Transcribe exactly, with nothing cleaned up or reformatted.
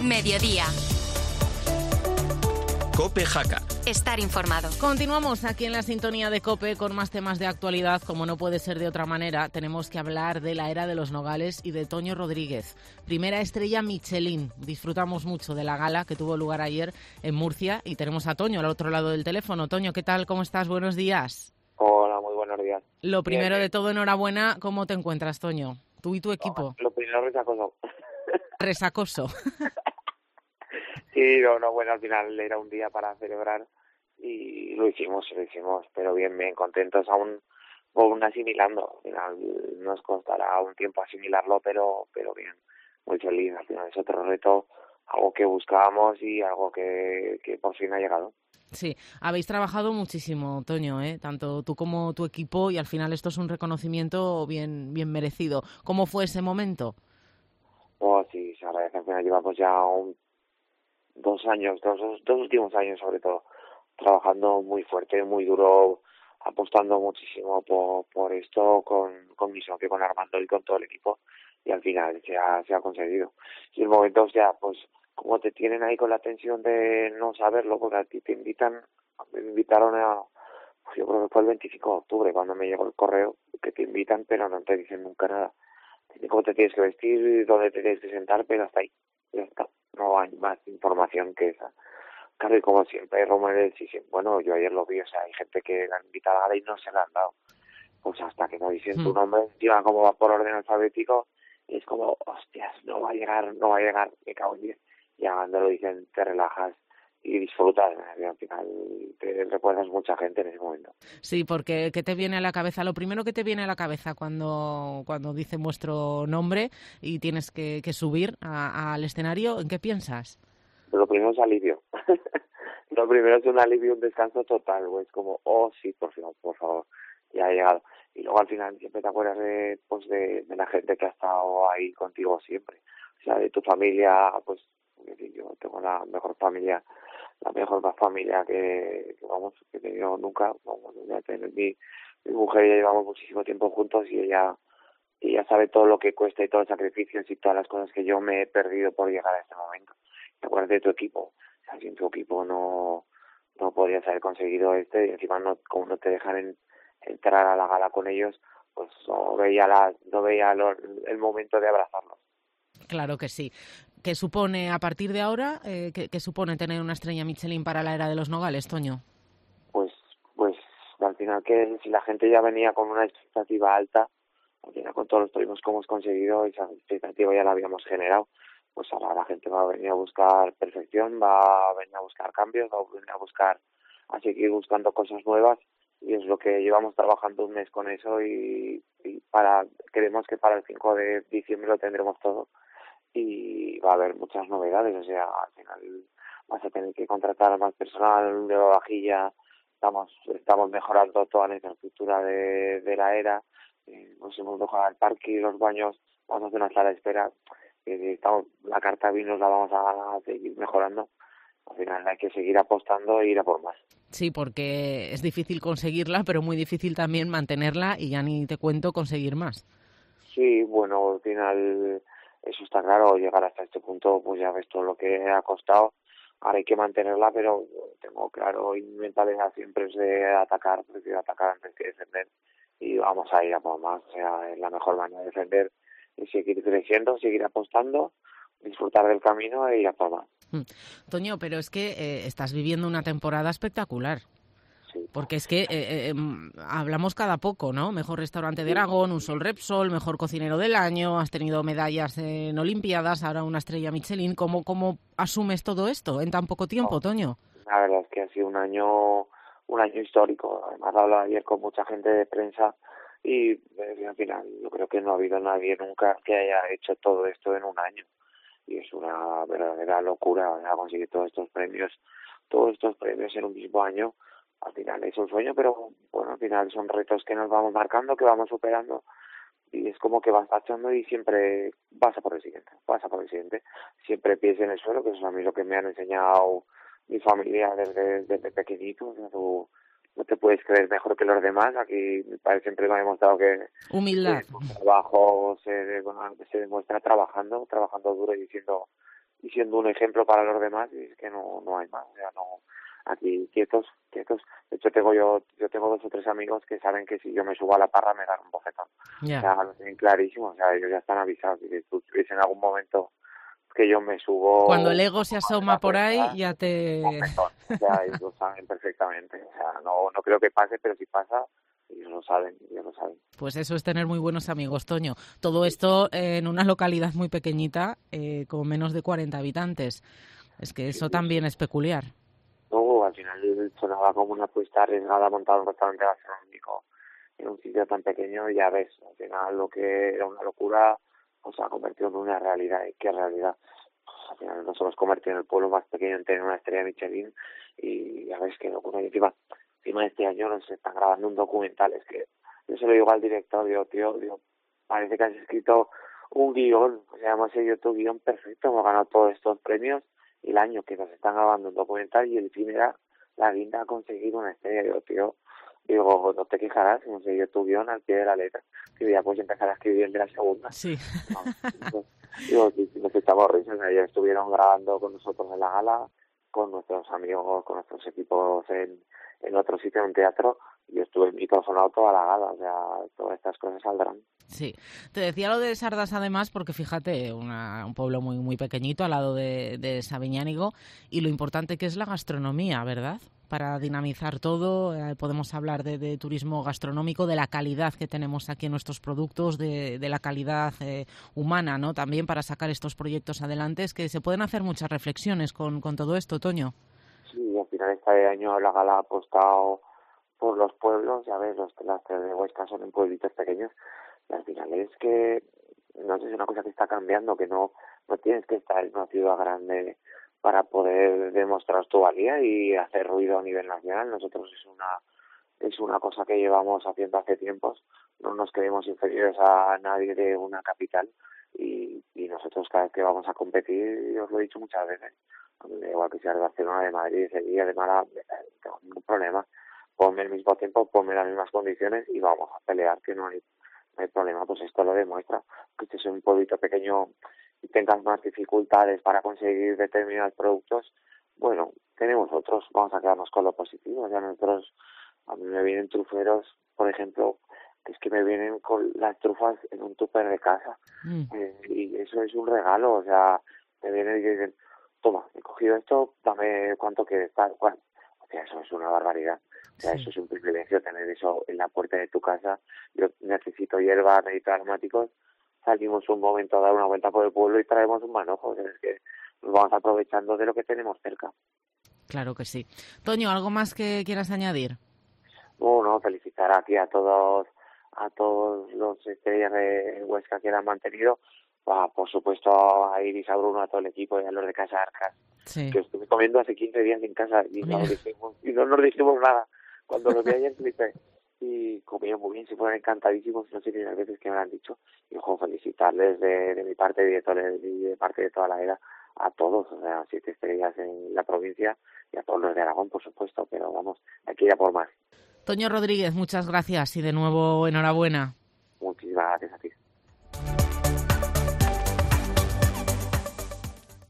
Mediodía. COPE Jaca. Estar informado. Continuamos aquí en la sintonía de COPE con más temas de actualidad. Como no puede ser de otra manera, tenemos que hablar de la era de los Nogales y de Toño Rodríguez, primera estrella Michelin. Disfrutamos mucho de la gala que tuvo lugar ayer en Murcia y tenemos a Toño al otro lado del teléfono. Toño, ¿qué tal? ¿Cómo estás? Buenos días. Hola, muy buenos días. Lo primero Bien, de todo, enhorabuena. ¿Cómo te encuentras, Toño? Tú y tu equipo. No, lo primero resacoso. Resacoso. Sí, no, no, bueno, al final era un día para celebrar y lo hicimos, lo hicimos, pero bien, bien, contentos aún, aún asimilando. Al final nos costará un tiempo asimilarlo, pero pero bien, muy feliz. Al final es otro reto, algo que buscábamos y algo que, que por fin ha llegado. Sí, habéis trabajado muchísimo, Toño, ¿eh? Tanto tú como tu equipo, y al final esto es un reconocimiento bien, bien merecido. ¿Cómo fue ese momento? Oh, sí, se agradece. Al final llevamos ya un, dos años, dos, dos últimos años sobre todo, trabajando muy fuerte, muy duro, apostando muchísimo por, por esto con, con mi socio, con Armando y con todo el equipo, y al final se ha, se ha conseguido. Y el momento, o sea, pues como te tienen ahí con la tensión de no saberlo, porque a ti te invitan, me invitaron a, pues yo creo que fue el veinticinco de octubre cuando me llegó el correo, que te invitan pero no te dicen nunca nada. Te dicen cómo te tienes que vestir, dónde te tienes que sentar, pero hasta ahí, ya está. No hay más información que esa. Claro, y como siempre hay rumores, y sí, bueno, yo ayer lo vi, o sea, hay gente que la han invitado a la gala y no se la han dado. Pues hasta que no dicen tu nombre, encima como va por orden alfabético, y es como, hostias, no va a llegar, no va a llegar, me cago en diez. Y cuando lo dicen, te relajas y disfrutas, y al final te recuerdas mucha gente en ese momento. Sí, porque ¿qué te viene a la cabeza? Lo primero que te viene a la cabeza cuando, cuando dicen vuestro nombre y tienes que, que subir a, al escenario, ¿en qué piensas? Pero lo primero es alivio. Lo primero es un alivio, un descanso total, güey. Es como, oh, sí, por favor, por favor, ya ha llegado. Y luego al final siempre te acuerdas de, pues de, de la gente que ha estado ahí contigo siempre. O sea, de tu familia, pues yo tengo la mejor familia, la mejor familia que, que vamos, que he tenido nunca. Vamos, ya tener mi, mi mujer y yo llevamos muchísimo tiempo juntos y ella, ella sabe todo lo que cuesta y todos los sacrificios y todas las cosas que yo me he perdido por llegar a este momento. Te acuerdas de tu equipo. O sea, sin tu equipo no no podrías haber conseguido este, y encima no, como no te dejan en, entrar a la gala con ellos, pues no veía la no veía lo, el momento de abrazarlos. Claro que sí. ¿Qué supone a partir de ahora, eh, qué, qué supone tener una estrella Michelin para la era de los Nogales, Toño? Pues pues al final que si la gente ya venía con una expectativa alta, ya con todos los premios que hemos conseguido, esa expectativa ya la habíamos generado. Pues ahora la gente va a venir a buscar perfección, va a venir a buscar cambios, va a venir a buscar, a seguir buscando cosas nuevas, y es lo que llevamos trabajando un mes con eso, y, y para creemos que para el cinco de diciembre lo tendremos todo y va a haber muchas novedades. O sea, al final vas a tener que contratar más personal de vajilla, estamos estamos mejorando toda la infraestructura de, de la era, eh, nos hemos mejorado el parque y los baños, vamos a hacer una sala de espera. Estamos, la carta de vinos la vamos a seguir mejorando. Al final hay que seguir apostando e ir a por más. Sí, porque es difícil conseguirla, pero muy difícil también mantenerla, y ya ni te cuento conseguir más. Sí, bueno, al final eso está claro, llegar hasta este punto, pues ya ves todo lo que ha costado. Ahora hay que mantenerla, pero tengo claro, y mi mentalidad siempre es de atacar, prefiero atacar antes que defender, y vamos a ir a por más. O sea, es la mejor manera de defender y seguir creciendo, seguir apostando, disfrutar del camino e ir a por más. Mm. Toño, pero es que eh, estás viviendo una temporada espectacular. Sí. Porque es que eh, eh, hablamos cada poco, ¿no? Mejor restaurante de Aragón, un Sol Repsol, mejor cocinero del año, has tenido medallas en Olimpiadas, ahora una estrella Michelin. ¿Cómo, cómo asumes todo esto en tan poco tiempo, Toño? La verdad es que ha sido un año un año histórico. Además, hablaba ayer con mucha gente de prensa y eh, al final yo creo que no ha habido nadie nunca que haya hecho todo esto en un año. Y es una verdadera locura, o sea, conseguir todos estos premios, todos estos premios en un mismo año. Al final es un sueño, pero bueno, al final son retos que nos vamos marcando, que vamos superando, y es como que vas tachando y siempre vas a por el siguiente, vas a por el siguiente. Siempre pies en el suelo, que eso es a mí lo que me han enseñado mi familia desde, desde pequeñito. O sea, tú no te puedes creer mejor que los demás. Aquí mi padre siempre me ha demostrado que humildad, que el trabajo se, bueno, se demuestra trabajando, trabajando duro y diciendo y siendo un ejemplo para los demás, y es que no no hay más, o sea, no, aquí quietos, quietos. De hecho tengo yo yo tengo dos o tres amigos que saben que si yo me subo a la parra me dan un bofetón. Ya. O sea, lo tienen clarísimo, o sea, ellos ya están avisados, y si tú ves en algún momento que yo me subo... Cuando el ego se asoma por ahí, ya te... Bofetón, o sea, ellos lo saben perfectamente, o sea, no, no creo que pase, pero si pasa, ellos lo saben, ellos lo saben. Pues eso es tener muy buenos amigos, Toño. Todo esto en una localidad muy pequeñita, eh, con menos de cuarenta habitantes. Es que eso también es peculiar. No, al final sonaba como una apuesta arriesgada montar un restaurante gastronómico en un sitio tan pequeño, y ya ves, al final lo que era una locura pues se ha convertido en una realidad. ¿Y qué realidad? Pues al final nos hemos convertido en el pueblo más pequeño en tener una estrella Michelin, y ya ves qué locura. Y encima, encima este año nos están grabando un documental, es que yo se lo digo al director, digo, tío, digo, parece que has escrito un guión, o sea, hemos seguido tu guión perfecto, hemos ganado todos estos premios, y el año que nos están grabando un documental y el fin era la guinda a conseguir una estrella. Digo, tío, digo, no te quejarás, hemos seguido tu guión al pie de la letra. Digo, ya pues empezar a escribir el de la segunda. Sí. No, digo, sí, sí, nos echamos risas. Ayer estuvieron grabando con nosotros en la gala, con nuestros amigos, con nuestros equipos en, en otro sitio, en un teatro, y yo estuve microfonado toda la gala, o sea, todas estas cosas saldrán. Sí, te decía lo de Sardas además porque fíjate, una, un pueblo muy muy pequeñito al lado de, de Sabiñánigo, y lo importante que es la gastronomía, ¿verdad? Para dinamizar todo, eh, podemos hablar de, de turismo gastronómico, de la calidad que tenemos aquí en nuestros productos, de, de la calidad eh, humana, ¿no? También para sacar estos proyectos adelante, es que se pueden hacer muchas reflexiones con, con todo esto, Toño. Sí, al final este año la gala ha apostado por los pueblos, ya ves, los las de Huesca son en pueblitos pequeños, y al final es que, no sé, es una cosa que está cambiando, que no no tienes que estar en una ciudad grande para poder demostrar tu valía y hacer ruido a nivel nacional. Nosotros es una es una cosa que llevamos haciendo hace tiempos, no nos creemos inferiores a nadie de una capital, y, y nosotros cada vez que vamos a competir, yo os lo he dicho muchas veces, a mí me da igual que sea de Barcelona, de Madrid, de Sevilla, de Málaga, no tengo ningún problema, ponme el mismo tiempo, ponme las mismas condiciones y vamos a pelear, que no hay, no hay problema. Pues esto lo demuestra, que este es un pueblito pequeño y tengas más dificultades para conseguir determinados productos, bueno, tenemos otros, vamos a quedarnos con lo positivo. O sea, nosotros, a mí me vienen truferos, por ejemplo, que es que me vienen con las trufas en un tupper de casa, mm. eh, y eso es un regalo, o sea, te vienen y dicen, toma, he cogido esto, dame cuánto quieres, tal cual. O sea, eso es una barbaridad. O sea, sí. Eso es un privilegio, tener eso en la puerta de tu casa. Yo necesito hierba, necesito aromáticos, salimos un momento a dar una vuelta por el pueblo y traemos un manojo. O sea, es que nos vamos aprovechando de lo que tenemos cerca. Claro que sí. Toño, ¿algo más que quieras añadir? Bueno, felicitar aquí a todos a todos los estrellas de Huesca que la han mantenido. Ah, por supuesto a Iris, a Bruno, a todo el equipo y a los de Casa Arcas, sí. Que estuve comiendo hace quince días en casa y no, dijimos, y no nos dijimos nada. Cuando los vi ayer flipé y comieron muy bien, se fueron encantadísimos, no sé ni las veces que me lo han dicho. Y ojo, felicitarles de, de mi parte y de, todo, de, de parte de toda la era a todos, o sea, siete estrellas en la provincia y a todos los de Aragón, por supuesto, pero vamos, aquí ya por más. Toño Rodríguez, muchas gracias y de nuevo enhorabuena. Muchísimas gracias a ti.